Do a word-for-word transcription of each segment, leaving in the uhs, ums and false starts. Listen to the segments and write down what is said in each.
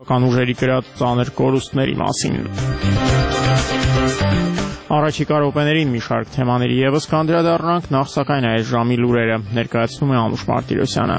Կան ուժերի կրած ծանր կորուստների մասին։ Առաջիկա րոպեներին մի շարք թեմաների ևս կանդրադառնանք, նախ սակայն այս ժամի լուրերը ներկայացնում է Անուշ Մարտիրոսյանը։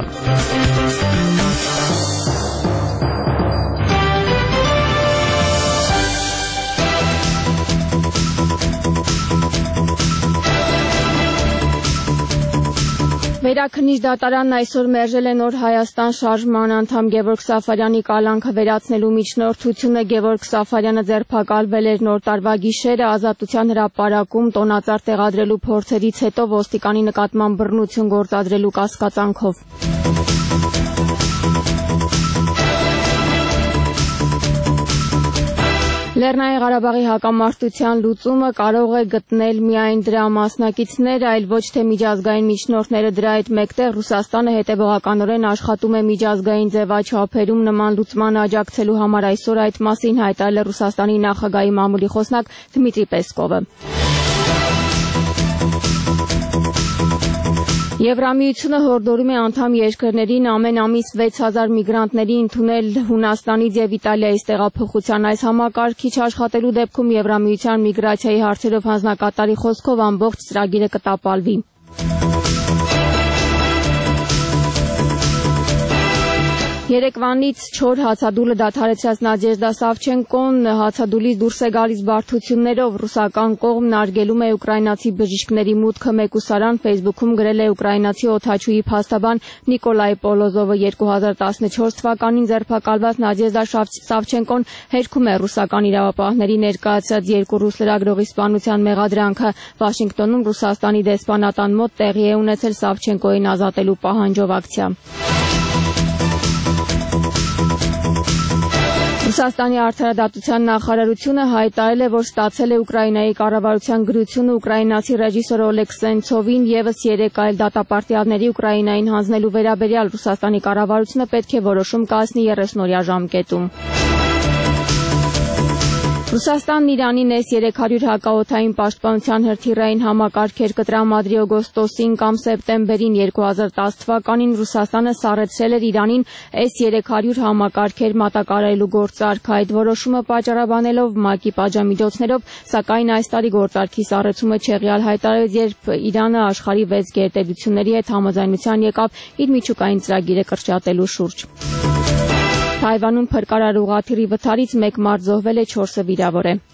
Վերաքննիչ դատարանն այսօր մերժել է Նոր Հայաստան շարժման անդամ Գևորգ Սաֆարյանի կալանքը վերացնելու միջնորդությունը։ Գևորգ Սաֆարյանը ձերբակալվել էր Նոր տարվա գիշերը Ազատության հրապարակում տոնածառ տեղադրելու փորձերից հետո ոստիկանի նկատմամբ բռնություն գործադրելու կասկածանքով։ Լեռնային Ղարաբաղի հակամարտության լուծումը կարող է գտնել միայն դրա մասնակիցները, այլ ոչ թե միջազգային միջնորդները։ Դրա հետ մեկտեղ Ռուսաստանը հետևողականորեն աշխատում է միջազգային ձևաչափերում նման լուծման աջակցելու համար։ Այսօր այդ մասին հայտարարել է Ռուսաստանի նախագահի մամուլի խոսնակ Դմիտրի Պեսկովը։ Եվրամիությունը հորդորում է անդամ երկրներին ամեն ամիս վեց հազար միգրանտների ընդունել Հունաստանից եւ Իտալիայից տեղափոխության։ Այս համակարգիչ աշխատելու դեպքում Եվրամիության միգրացիայի հարցերով հանձնակատարի խոսքով ամբողջ ծրագիրը կտապալվի։ Երեկվանից չոր հացադուլը դադարեցրած Նադեժդա Սավչենկոն հացադուլից դուրս է գալիս բարդություններով։ Ռուսական կողմն արգելում է ուկրաինացի բժիշկների մուտքը մեկուսարան։ Facebook-ում գրել է ուկրաինացի օդաչուի փաստաբան Նիկոլայ Պոլոզովը։ երկու հազար տասնչորս թվականին ձերբակալված Նադեժդա Սավչենկոն հերքում է ռուսական իրավապահների ներկայացրած երկու ռուս լրագրողի սպանության մեղադրանքը։ Վաշինգտոնում Ռուսաստանի դեսպանատան մոտ տեղի է ունեցել Սավչենկոյին ազատելու պահանջով ակցիա։ Ռուսաստանի արդարադատության նախարարությունը հայտարարել է, որ ստացել է Ուկրաինայի կառավարության գրությունը ուկրաինացի ռեժիսոր Օլեգ Սենցովին ևս երեք այլ դատապարտյալների Ուկրաինային հանձնելու վերաբերյալ։ Ռուսաստանի կառավարությունը պետք է որոշում կայացնի երեսնօրյա ժամկետում։ Ռուսաստանն Իրանին էս երեք հարյուր հակաօդային պաշտպանության հրթիռային համակարգեր կտրամադրի օգոստոսին կամ սեպտեմբերին երկու հազար տասը թվականին Ռուսաստանը սառեցրել էր Իրանին էս երեք հարյուր համակարգեր մատակարարելու գործարք։ Այդ որոշումը պատճառաբանելով ՄԱԿ-ի պատժամիջոցներով, սակայն այս տարի գործարքի սառեցումը չեղյալ հայտարարեց, երբ Իրանը աշխարհի վեց գերտերությունների հետ համաձայնության եկավ իր միջուկային ծրագիրը կրճատելու շուրջ։ Թայվանում փրկարար ուղղաթիռի վթարից մեկ մարդ զոհվել է, չորսը վիրավոր է։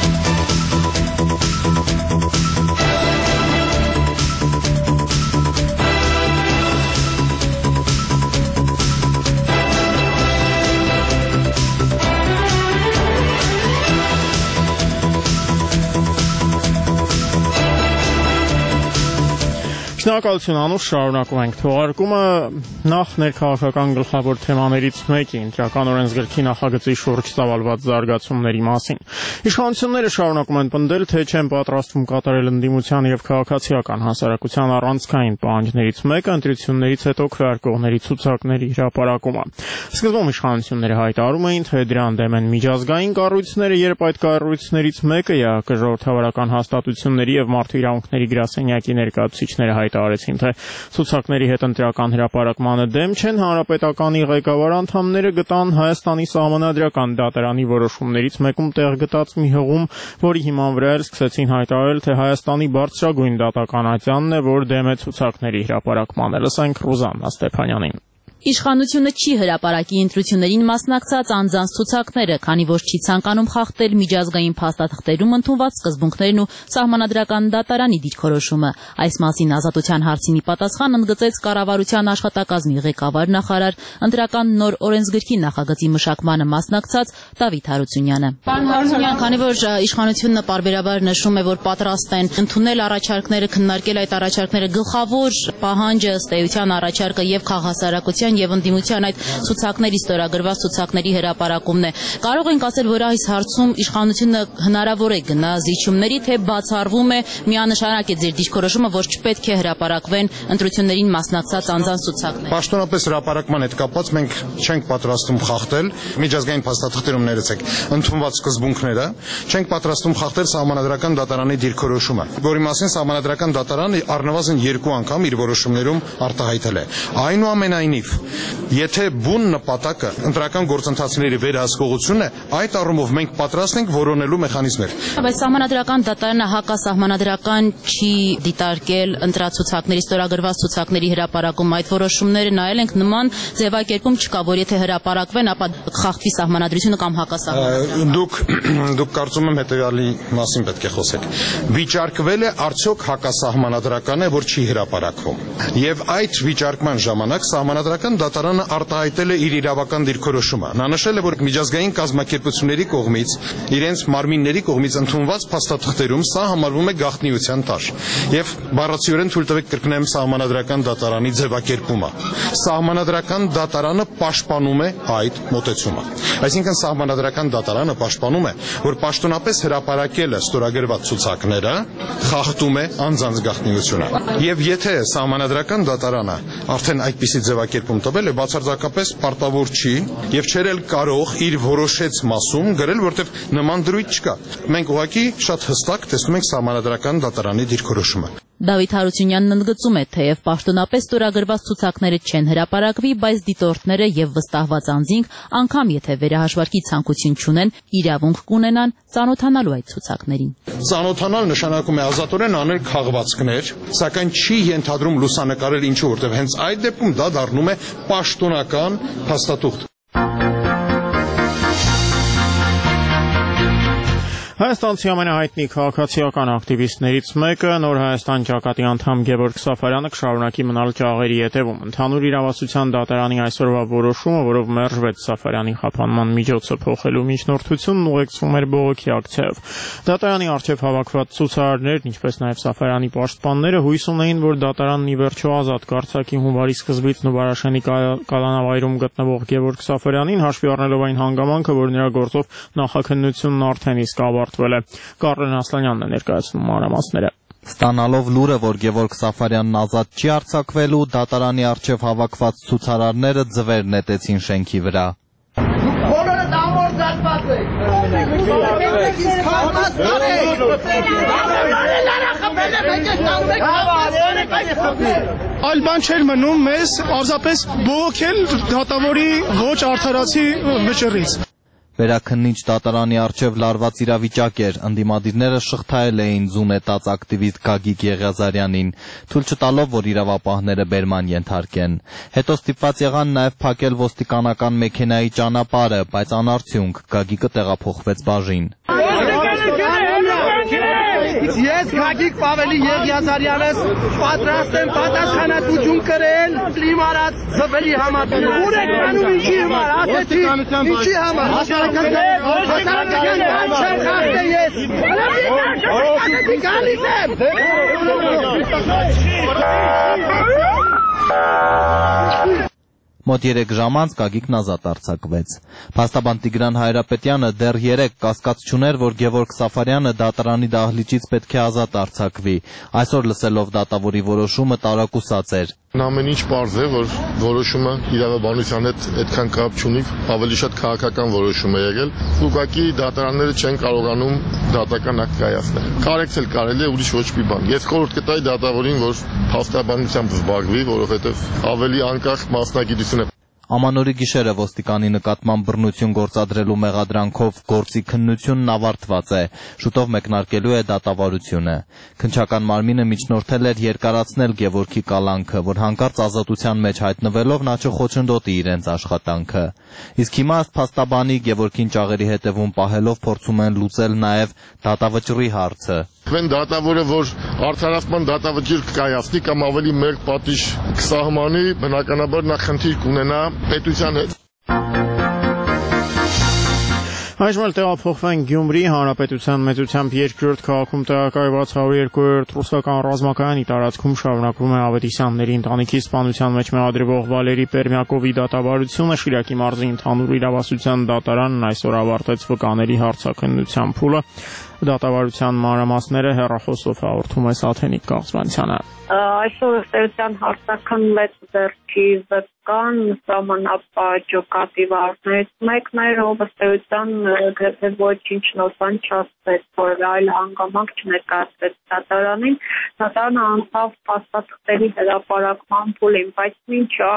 Շնորհակալություն Անուշ, շարունակում ենք թողարկումը։ Նախ ներքաղաքական գլխավոր թեմաներից մեկի ընտրական օրենսգրքի նախագծի շուրջ ծավալված զարգացումների մասին։ Իշխանությունները շարունակում են պնդել, թե չեն պատրաստվում կատարել ընդդիմության եւ քաղաքացիական հասարակության առանցքային պահանջներից մեկը ընտրություններից հետո քվեարկողների ցուցակների հրապարակումը։ Սկզբում իշխանությունները հայտարարում էին, թե դրան դեմ են միջազգային կառույցները, երբ այդ կառույցներից մեկը ԵԱՀԿ ժողովրդավարական հաստատությունների եւ մարդու իրավունքների գրասենյակի ներկայացուցիչները հայտարարեցին, թե ցուցակների հետ ընտրական հրապարակմանը դեմ չեն, հանրապետականի ղեկավար անդամները գտան Հայաստանի սահմանադրական դատարանի որոշումներից մեկում տեղ գտած մի հղում, որի հիման վրա էլ սկսեցին հայտարարել, թե Հայաստանի բարձրագույն դատական ատյանն է, որ դեմ է ցուցակների հրապարակմանը։ Լսենք Ռուզաննա Ստեփանյանին։ Իշխանությունը չի հրապարակի ընտրություններին մասնակցած անձանց ցուցակները, քանի որ չի ցանկանում խախտել միջազգային փաստաթղթերում ընդունված սկզբունքներն ու սահմանադրական դատարանի դիրքորոշումը։ Այս մասին Ազատության հարցինի պատասխան ընդգծեց կառավարության աշխատակազմի ղեկավար նախարար, ընտրական նոր օրենսգրքի նախագծի մշակմանը մասնակցած Դավիթ Հարությունյանը։ Պարոն Հարությունյան, քանի որ իշխանությունը պարբերաբար նշում է, որ պատրաստ են ընդունել առաջարկները, քննարկել այդ առաջարկները, գլխավոր պահանջը ըստ էության առաջարկը եւ քաղաքասարակության եւ ընդդիմության այդ ցուցակների ստորագրված ցուցակների հրապարակումն է։ Կարող ենք ասել, որ այս հարցում իշխանությունը հնարավոր է գնա զիջումների, թե բացառվում է միանշանակ է ձեր դիրքորոշումը, որ չպետք է հրապարակվեն ընտրություններին մասնակցած անձանց ցուցակներ։ Պաշտոնապես հրապարակման հետ կապված մենք չենք պատրաստում խախտել միջազգային փաստաթղթերում ներեցեք ընդունված սկզբունքները, չենք պատրաստում խախտել սահմանադրական դատարանի դիրքորոշումը, որի մասին սահմանադրական դատարանը առնվազն երկու անգամ իր որոշումներում արտահայտել է։ Այնուամենայնիվ Եթե բուն նպատակը ընտրական գործընթացների վերահսկողությունն է, այդ առումով մենք պատրաստ ենք որոնելու մեխանիզմներ։ Բայց սահմանադրական դատարանը հակասահմանադրական չի դիտարկել ընտրացուցակների ստորագրված ցուցակների հրապարակում այդ որոշումները նայել ենք նման ձևակերպում չկա, որ եթե հրապարակվեն, ապա խախտվի սահմանադրությունը կամ հակասահմանադրությունը։ Դուք դուք կարծում եմ հետեւյալի մասին պետք է խոսեք։ Վիճարկվել է արդյոք հակասահմանադրական է, որ չի հրապարակվում։ Եվ այդ վիճարկման ժամանակ սահմանադրական դատարանը արտահայտել է իր իրավական դիրքորոշումը։ Նա նշել է, որ միջազգային կազմակերպությունների կողմից, իրենց մարմինների կողմից ընդունված փաստաթղթերում սա համարվում է գաղտնիության տար։ Եվ բառացիորեն թույլ տվեք կրկնեմ սահմանադրական դատարանի ձևակերպումը։ Սահմանադրական դատարանը պաշտպանում է այդ մոտեցումը։ Այսինքն սահմանադրական դատարանը պաշտպանում է, որ պաշտոնապես հրապարակելը ստորագրված ցուցակները խախտում է անձանց գաղտնիությունը։ Եվ եթե սահմանադրական դատարանը արդեն այդպիսի ձևակերպում տվել է, բացարձակապես պարտավոր չի եւ չէր էլ կարող իր որոշեց մասում գրել, որտեղ նման դրույթ չկա։ Մենք ուղղակի շատ հստակ տեսնում ենք սահմանադրական դատարանի դիրքորոշումը։ Դավիթ Հարությունյանն ընդգծում է, թեև պաշտոնապես ստորագրված ցուցակները չեն հրապարակվի, բայց դիտորդները եւ վստահված անձինք, անգամ եթե վերահաշվարկի ցանկություն չունեն, իրավունք կունենան ծանոթանալու այդ ցուցակներին։ Ծանոթանալ նշանակում է ազատորեն անել քաղվածքներ, սակայն չի ենթադրում լուսանկարել ինչու, որտեղ հենց այդ դեպքում դա դառնում է պաշտոնական փաստաթուղթ։ Հայաստանցի ամենահայտնի քաղաքացիական ակտիվիստներից մեկը, Նոր Հայաստան ճակատի անդամ Գևորգ Սաֆարյանը կշարունակի մնալ ճաղերի ետևում։ Ընդհանուր իրավասության դատարանի այսօրվա որոշումը, որով մերժվեց Սաֆարյանի խափանման միջոցը փոխելու միջնորդությունն, ուղեկցվում էր բողոքի ակցիայով։ Դատարանի առջև հավաքված ցուցարարներն, ինչպես նաև Սաֆարյանի պաշտպանները հույս ունեին, որ դատարանն ի վերջո ազատ կարձակի հունվարի սկզբից Նուբարաշենի կալանավայրում գտնվող Գևորգ Սաֆարյանին, հաշվի առնելով այն հանգամանքը, որ նրա գործով նախաքննությունն արդեն իսկ ավարտվել է։ Կարլեն Ասլանյանն է ներկայացնում մանրամասները։ Ստանալով լուրը, որ Գևորգ Սաֆարյանն ազատ չի արձակվելու, դատարանի առջև հավաքված ցուցարարները ձվեր նետեցին շենքի վրա։ Բոլորը ամորձացված եք։ Այլ բան չէր մնում մեզ պարզապես բողոքել դատավորի ոչ արդարացի վճռից։ Վերաքննիչ դատարանի առջև լարված իրավիճակ էր, ընդդիմադիրները շղթայել էին ձուն նետած ակտիվիստ Գագիկ Եղիազարյանին, թույլ չտալով, որ իրավապահները բերման ենթարկեն։ Հետո ստիպված եղան նաև փակել ոստիկանական մեքենայի ճանապարհը, բայց անարդյունք, Գագիկը տեղափոխվեց բաժին։ Ես Գագիկ Պավելի Եղիազարյանս պատրաստ եմ պատասխանատվություն կրել իմ արած զվելի համար։ Ուր եք անում ինչի համար, ասեցի, ինչի համար։ Հասարակական բան չեմ խախտել ես։ Ասեցի գալիս եմ։ Մոտ երեք ժամ անց Գագիկն ազատ արձակվեց։ Փաստաբան Տիգրան Հայրապետյանը դեռ երեկ կասկած չուներ, որ Գևորգ Սաֆարյանը դատարանի դահլիճից պետք է ազատ արձակվի։ Այսօր լսելով դատավորի որոշումը տարակուսած էր։ Ամեն ինչ պարզ է, որ որոշումը իրավաբանության հետ այդքան կապ չունի, ավելի շատ քաղաքական որոշում է եղել։ Ուղղակի դատարանները չեն կարողանում դատական ակտ կայացնել։ Կարեկցել կարելի է, ուրիշ ոչ մի բան։ Ես խորհուրդ կտայի դատավորին, որ փաստաբանությամբ զբաղվի, որովհետև ավելի անկախ մասնագիտություն է։ Ամանորի գիշերը ոստիկանի նկատմամբ բռնություն գործադրելու մեղադրանքով գործի քննությունն ավարտված է, շուտով մեկնարկելու է դատավարությունը։ Քննչական մարմինը միջնորդել էր երկարացնել Գևորգի կալանքը, որ հանկարծ ազատության մեջ հայտնվելով նա չխոչընդոտի իրենց աշխատանքը։ Իսկ հիմա ըստ փաստաբանի Գևորգին ճաղերի հետևում պահելով փորձում են լուծել նաև դատավճռի հարցը։ Այն դատավորը, որ արդարացման դատավճիռ կկայացնի կամ ավելի մեծ պատիժ կսահմանի, բնականաբար նա խնդիր կունենա պետության հետ։ Այժմ էլ տեղափոխվենք Գյումրի, Հանրապետության մեծությամբ երկրորդ քաղաքում տեղակայված հարյուր երկու-րդ ռուսական ռազմակայանի տարածքում շարունակվում է Ավետիսյանների ընտանիքի սպանության մեջ մեղադրվող Վալերի Պերմյակովի դատավարությունը։ Շիրակի մարզի ընդհանուր իրավասության դատարանն այսօր ավարտեց վկաների հարցաքննության փուլը։ Դատավարության մանրամասները հեռախոսով հաղորդում է Սաթենիկ Կաղցրանցյանը։ Այսօր ըստեյության հարցաքննվեց ձեռքի վկան սահմանապահ կատիվարներից մեկն էր, ով ըստեյության գրեթե ոչինչ նորբան չասեց, որևէ այլ հանգամանք չներկայացրեց դատարանին։ Դատարանը անցավ փաստաթղթերի հրապարակման փուլին, բայց մինչ այդ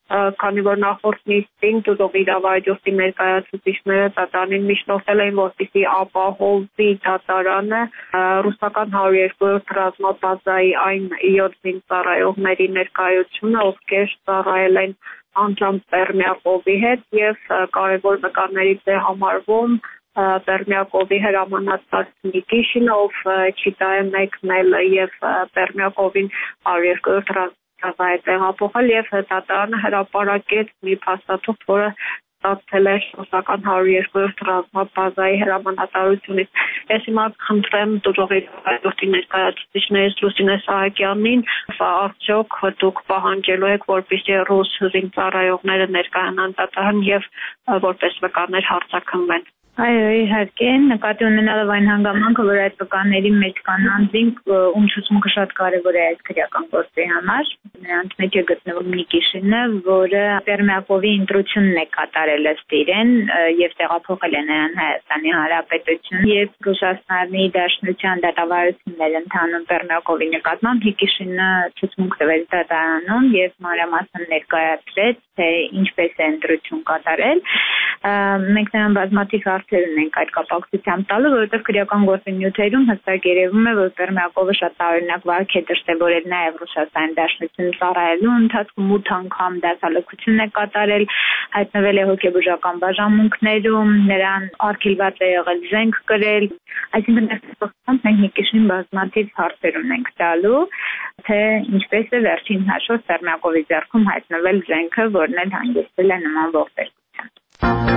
քանի որ նախորդ նիստին դուք իրավահաջորդի ներկայացուցիչները դատարանին միջնորդել էին, որպեսզի ապահովի դատարանը ռուսական հարյուր երկու ռազմաբազայի այն յոթ զինծառայողների ներկայությունը, ովքեր ծառայել են անձամբ Պերմյակովի հետ եւ կարևոր նկարներից է համարվում Պերմյակովի հրամանատար Նիկիշինը, ով Չիտա է մեկնել եւ Պերմյակովին հարյուր երկու ռազմաբազա է տեղափոխել եւ դատարանը հրապարակեց մի փաստաթուղթ, որը ստացել է ռուսական հարյուր երկու ռազմաբազայի հրամանատարությունից։ Ես հիմա խնդրեմ դուժողի այդորդի ներկայացուցիչներից Լուսինե Սահակյանին, արդյոք դուք պահանջելու եք, որպեսզի ռուս զինծառայողները ներկայանան դատարան եւ որպես վկաներ հարցաքննվեն։ Այո, իհարկե, նկատի ունենալով այն հանգամանքը, որ այդ վկաների մեջ կան անձինք, ում ցուցմունքը շատ կարևոր է այս քրեական գործի համար։ Նրանց մեջ է գտնվում Նիկիշինը, որը Պերմյակովի ընտրությունն է կատարել ըստ իրեն եւ տեղափոխել է նրան Հայաստանի Հանրապետություն, եւ Ռուսաստանի Դաշնության դատավարություններ ընթանում Պերմյակովի նկատմամբ Նիկիշինը ցուցմունք տվեց դատարանում եւ մանրամասն ներկայացրեց, թե ինչպես է ընտրություն կատարել։ Մենք նրան բազմաթիվ հարցեր ունենք այդ կապակցությամբ տալու, որովհետև քրեական գործի նյութերում հստակ երևում է, որ Պերմյակովը շատ տարօրինակ վարք է դրսևորել նաև Ռուսաստանի Դաշնություն ծառայելու ընթացքում ութ անգամ դասալքություն է կատարել, հայտնվել է հոգեբուժական բաժանմունքներում, նրան արգելված է եղել զենք կրել, այսինքն այս կապակցությամբ մենք Նիկիշինին բազմաթիվ հարցեր ունենք տալու, թե ինչպես է վերջին հաշվով Պերմյակովի ձեռքում հայտնվել զենքը, որն էլ հանգեցրել է նման ողբերգության։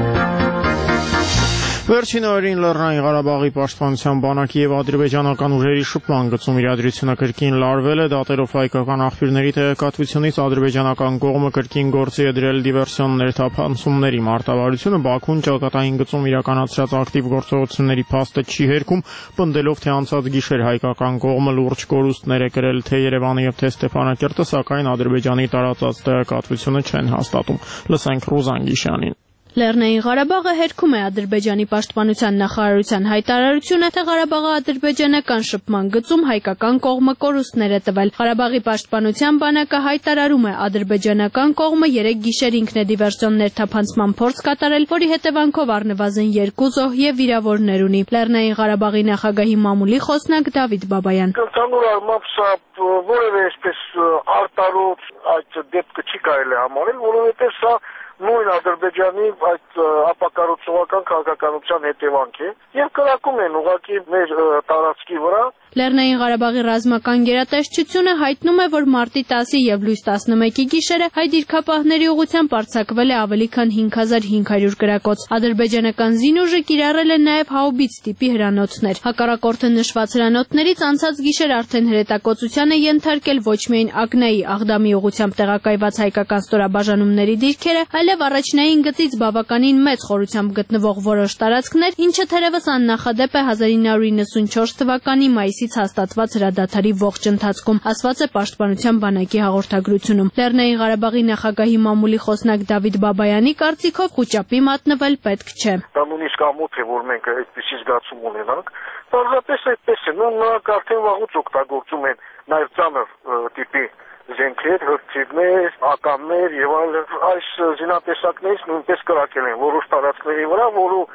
Վերջին օրերին Լեռնային Ղարաբաղի պաշտպանության բանակի եւ ադրբեջանական ուժերի շփման գծում իրադրությունը կրկին լարվել է, դատերով հայկական աղբյուրների տեղեկատվությունից ադրբեջանական կողմը կրկին գործի է դրել դիվերսիոն ներթափանցումների մարտավարությունը, Բաքուն ճակատային գծում իրականացրած ակտիվ գործողությունների փաստը չի հերքում, պնդելով, թե անցած գիշեր հայկական կողմը լուրջ կորուստներ է կրել թե Երևանը եւ թե Ստեփանակերտը, սակայն Ադրբեջանի տարածած տեղեկատվությունը չեն հաստատում։ Լսենք Ռուզան Գիշյանին։ Լեռնային Ղարաբաղը հերքում է Ադրբեջանի պաշտպանության նախարարության հայտարարությունը, թե Ղարաբաղա-ադրբեջանական շփման գծում հայկական կողմը կորուստներ է տվել։ Ղարաբաղի պաշտպանության բանակը հայտարարում է, ադրբեջանական կողմը երեք գիշեր ինքն է դիվերսիոն ներթափանցման փորձ կատարել, որի հետևանքով առնվազն երկու զոհ եւ վիրավորներ ունի։ Լեռնային Ղարաբաղի նախագահի մամուլի խոսնակ Դավիթ Բաբայան։ Ընդհանուր առմամբ սա որևէ այսպես արտարոց այդ դեպքը չի կարելի համարել, որովհետեւ սա նույն Ադրբեջանի այդ ապակառուցողական քաղաքականության հետևանք է եւ կրակում են ուղղակի մեր տարածքի վրա։ Լեռնային Ղարաբաղի ռազմական գերատեսչությունը հայտնում է, որ մարտի տասի եւ լույս տասնմեկի գիշերը հայ դիրքապահների ուղղությամբ արձակվել է ավելի քան հինգ հազար հինգ հարյուր գրակոց։ Ադրբեջանական զինուժը կիրառել է նաեւ հաուբից տիպի հրանոթներ։ Հակառակորդը նշված հրանոթներից անցած գիշեր արդեն հրետակոծության է ենթարկել ոչ միայն Ակնայի Աղդամի ուղղությամբ տեղակայված հայկական ստորաբաժանումների դիրքերը, այլև առաջնային գծից բավականին մեծ խորությամբ գտնվող որոշ տարածքներ, ինչը թերևս աննախադեպ է հազար ինը հարյուր իննսունչորս թվականի մայիսի հաստատված հրադադարի ողջ ընթացքում, ասված է պաշտպանության բանակի հաղորդագրությունում։ Լեռնային Ղարաբաղի նախագահի մամուլի խոսնակ Դավիթ Բաբայանի կարծիքով խուճապի մատնվել պետք չէ։ Դա նույնիսկ ամոթ է, որ մենք այդպիսի զգացում ունենանք։ Պարզապես այդպես է, նրանք արդեն վաղուց օգտագործում են նաև ծանր տիպի զենքեր, հրթիռներ, ականներ եւ այլ այս զինատեսակներից նույնպես կրակել են որոշ տարածքների վրա,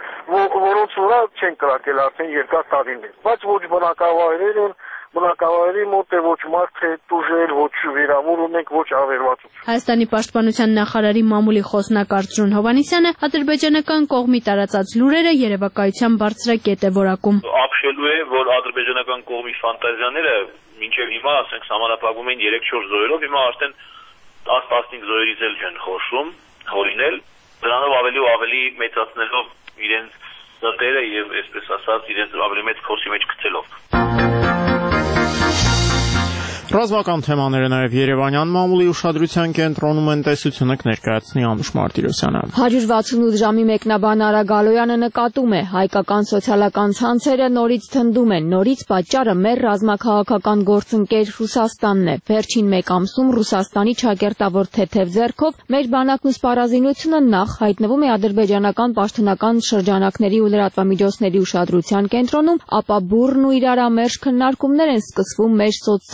որոնց վրա չեն կրակել արդեն երկար տարիներ, բայց ոչ բնակավայրեր են, բնակավայրի մոտ է ոչ մարդ է տուժել, ոչ վիրավոր ունենք, ոչ ավերվածություն։ Հայաստանի պաշտպանության նախարարի մամուլի խոսնակ Արծրուն Հովհաննիսյանը ադրբեջանական կողմի տարածած լուրերը երևակայության բարձրակետ է որակում։ Ապշելու է, որ ադրբեջանական կողմի ֆանտազիաները մինչև հիմա, ասենք, սահմանափակվում են երեք-չորս զոհերով, հիմա արդեն տաս-տասնհինգ զոհերից էլ չեն խոսում, հորինել, դրանով ավելի ու ավելի մեծացնելով իրենց դատերը եւ, այսպես ասած, իրենց ավելի մեծ փորձի մեջ գցելով։ Ռազմական թեմաները նաև Երևանյան մամուլի ուշադրության կենտրոնում են, տեսությունը կներկայացնի Անուշ Մարտիրոսյանը։ հարյուր վաթսունութ ժամի մեկնաբան Արա Գալոյանը նկատում է, հայկական սոցիալական ցանցերը նորից թնդում են, նորից պատճառը մեր ռազմաքաղաքական գործընկեր Ռուսաստանն է։ Վերջին մեկ ամսում Ռուսաստանի ճակերտավոր թեթև ձեռքով մեր բանակն ու սպառազինությունը նախ հայտնվում է ադրբեջանական պաշտոնական շրջանակների ու լրատվամիջոցների ուշադրության կենտրոնում, ապա բուռն ու իրարամերժ քննարկումներ են սկսվում մեր սոցցանցերում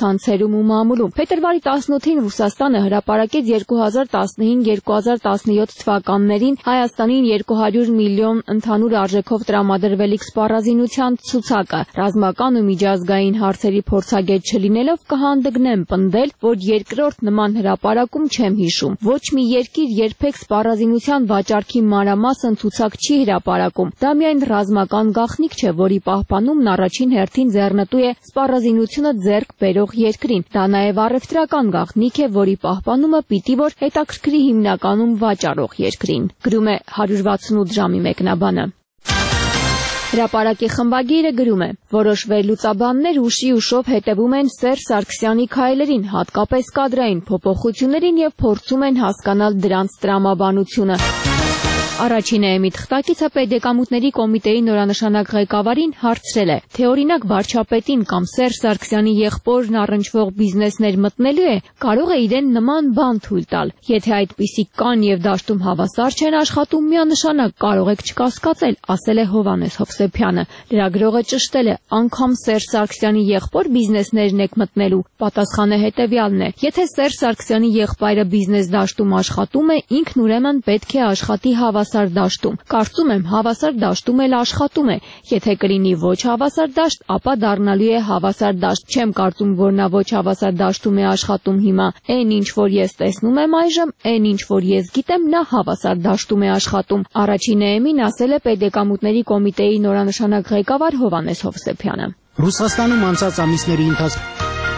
Բրյուսելում ու մամուլում։ Փետրվարի տասնութին Ռուսաստանը հրապարակեց երկու հազար տասնհինգ երկու հազար տասնյոթ թվականներին Հայաստանին երկու հարյուր միլիոն ընդհանուր արժեքով տրամադրվելիք սպառազինության ցուցակը։ Ռազմական ու միջազգային հարցերի փորձագետ չլինելով կհանդգնեմ պնդել, որ երկրորդ նման հրապարակում չեմ հիշում։ Ոչ մի երկիր երբեք սպառազինության վաճառքի մանրամասն ցուցակ չի հրապարակում։ Դա միայն ռազմական գաղտնիք չէ, որի պահպանումն առաջին հերթին ձեռնտու է սպառազինությունը ձեռք բերող երկրին։ Դա նաև առևտրական գաղտնիք է, որի պահպանումը պիտի որ հետաքրքրի հիմնականում վաճառող երկրին։ Գրում է հարյուր վաթսունութ ժամի մեկնաբանը։ Հրապարակի խմբագիրը գրում է. որոշ վերլուծաբաններ ուշի ուշով հետևում են Սերժ Սարգսյանի քայլերին, հատկապես կադրային փոփոխություններին եւ փորձում են հասկանալ դրանց տրամաբանությունը։ Առաջինը Էմի թղթակիցը Պետեկամուտների կոմիտեի նորանշանակ ղեկավարին հարցրել է, թե օրինակ վարչապետին կամ Սերժ Սարգսյանի եղբորն առնչվող բիզնեսներ մտնելու է, կարող է իրեն նման բան թույլ տալ։ Եթե այդպիսիք կան եւ դաշտում հավասար չեն աշխատում, միանշանակ կարող եք չկասկածել, ասել է Հովհաննես Հովսեփյանը։ Լրագրողը ճշտել է, անգամ Սերժ Սարգսյանի եղբոր բիզնեսներն եք մտնելու։ Պատասխանը հետեւյալն է. եթե Սերժ Սարգսյանի եղբայրը բիզնես դաշտում աշխատում է, ինքն ուրեմն պետք է աշխատի հավասար դաշտում։ Կարծում եմ հավասար դաշտում էլ աշխատում է։ Եթե կլինի ոչ հավասար դաշտ, ապա դառնալու է հավասար դաշտ։ Չեմ կարծում, որ նա ոչ հավասար դաշտում է աշխատում հիմա։ Այն ինչ որ ես տեսնում եմ այժմ, այն ինչ որ ես գիտեմ, նա հավասար դաշտում է աշխատում։ Առաջին Էմին ասել է Պետեկամուտների կոմիտեի նորանշանակ ղեկավար Հովհաննես Հովսեփյանը։ Ռուսաստանում անցած ամիսների ընթացքում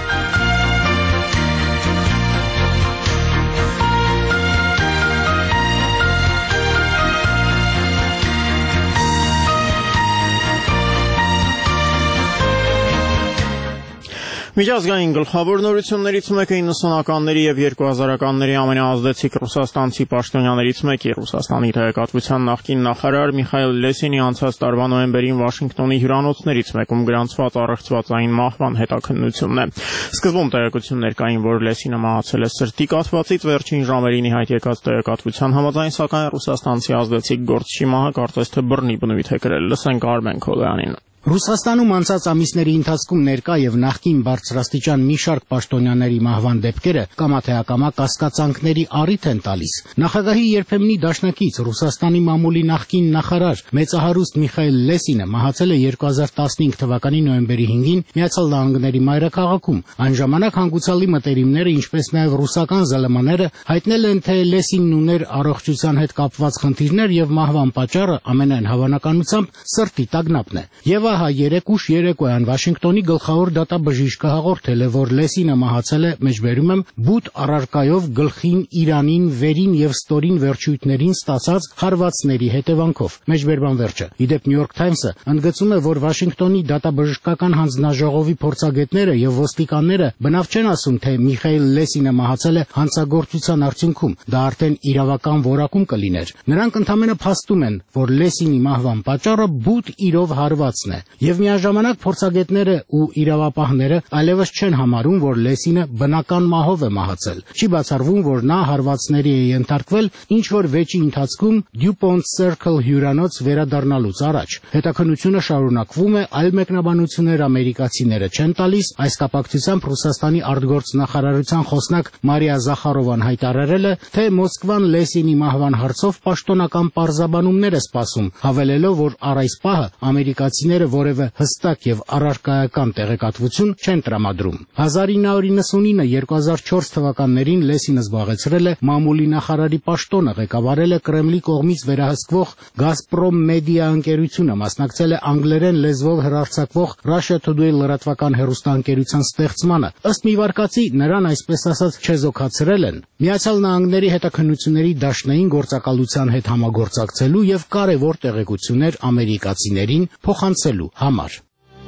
Միջազգային գլխավոր նորություններից մեկը իննսունականների եւ երկու հազարականների ամենաազդեցիկ ռուսաստանցի պաշտոնյաներից մեկի Ռուսաստանի տեղեկատվության նախկին նախարար Միխայիլ Լեսինի անցած տարվա նոյեմբերին Վաշինգտոնի հյուրանոցներից մեկում գրանցված առողջվածային մահվան հետաքննությունն է։ Սկզբում տեղեկություններ կային, որ Լեսինը մահացել է սրտի կաթվածից, վերջին ժամերին ի հայտ եկած տեղեկատվության համաձայն, սակայն ռուսաստանցի ազդեցիկ գործչի մահը կարծես թե բռնի բնույթ է կրել։ Լսենք Արմեն Քոլյանին։ Ռուսաստանում անցած ամիսների ընթացքում ներկա եւ նախկին բարձրաստիճան մի շարք պաշտոնյաների մահվան դեպքերը կամա թե ակամա կասկածանքների առիթ են տալիս։ Նախագահի երբեմնի դաշնակից Ռուսաստանի մամուլի նախկին նախարար մեծահարուստ Միխայիլ Լեսինը մահացել է երկու հազար տասնհինգ թվականի նոյեմբերի հինգին Միացյալ Նահանգների մայրաքաղաքում։ Այն ժամանակ հանգուցալի մտերիմները, ինչպես նաեւ ռուսական ԶԼՄ-ները հայտնել են, թե Լեսինն ուներ առողջության հետ կապված խնդիրներ եւ մահվան պատճառը ամենայն հավանականությամբ սրտի տագնապն է։ Եվ ահա երեք ուշ երեկոյան Վաշինգտոնի գլխավոր դատաբժիշկը հաղորդել է, որ Լեսինը մահացել է, մեջբերում եմ, բութ առարկայով գլխին, իրանին, վերին եւ ստորին վերջույթներին ստացած հարվածների հետևանքով։ Մեջբերման վերջը։ Իդեպ Նյու Յորք Թայմսը ընդգծում է, որ Վաշինգտոնի դատաբժշկական հանձնաժողովի փորձագետները եւ ոստիկանները բնավ չեն ասում, թե Միխայիլ Լեսինը մահացել է հանցագործության արդյունքում։ Դա արդեն իրավական որակում կլիներ։ Նրանք ընդամենը փաստում են, որ Լեսինի մահվան պատճառը բութ իրով հարվածն է։ Եվ միաժամանակ փորձագետները ու իրավապահները այլևս չեն համարում, որ Լեսինը բնական մահով է մահացել։ Չի բացառվում, որ նա հարվածների է ենթարկվել ինչ որ վեճի ընթացքում Dupont Circle հյուրանոց վերադառնալուց առաջ։ Հետաքննությունը շարունակվում է, այլ մեկնաբանություններ ամերիկացիները չեն տալիս։ Այս կապակցությամբ Ռուսաստանի արտգործնախարարության խոսնակ Մարիա Զախարովան հայտարարել է, թե Մոսկվան Լեսինի մահվան հարցով պաշտոնական պարզաբանումներ է սպասում, հավելելով, որ առ այս պահը ամերիկացիները որևէ հստակ եւ առարկայական տեղեկատվություն չեն տրամադրում։ հազար ինը հարյուր իննսունինը երկու հազար չորս թվականներին Լեսինը զբաղեցրել է մամուլի նախարարի պաշտոնը, ղեկավարել է Կրեմլի կողմից վերահսկվող Գազպրոմ մեդիա ընկերությունը, մասնակցել է անգլերեն լեզվով հեռարձակվող Russia Today լրատվական հեռուստաընկերության ստեղծմանը։ Ըստ մի վարկածի նրան այսպես ասած չեզոքացրել են Միացյալ Նահանգների հետաքննությունների դաշնային գործակալության հետ համագործակցելու եւ կարևոր տեղեկություններ ամերիկացիներին փոխանցելու համար։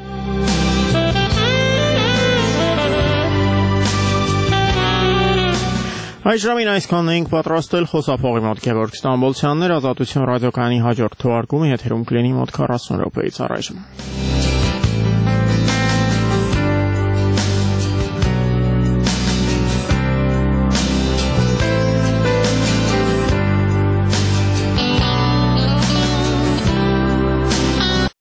Այս ժամին այսքանն էինք պատրաստել, խոսափողի մոտ Գևորգ Ստամբոլցյաններ, Ազատություն ռադիոկայանի հաջորդ թողարկումը եթերում կլինի մոտ քառասուն րոպեից առայժմ։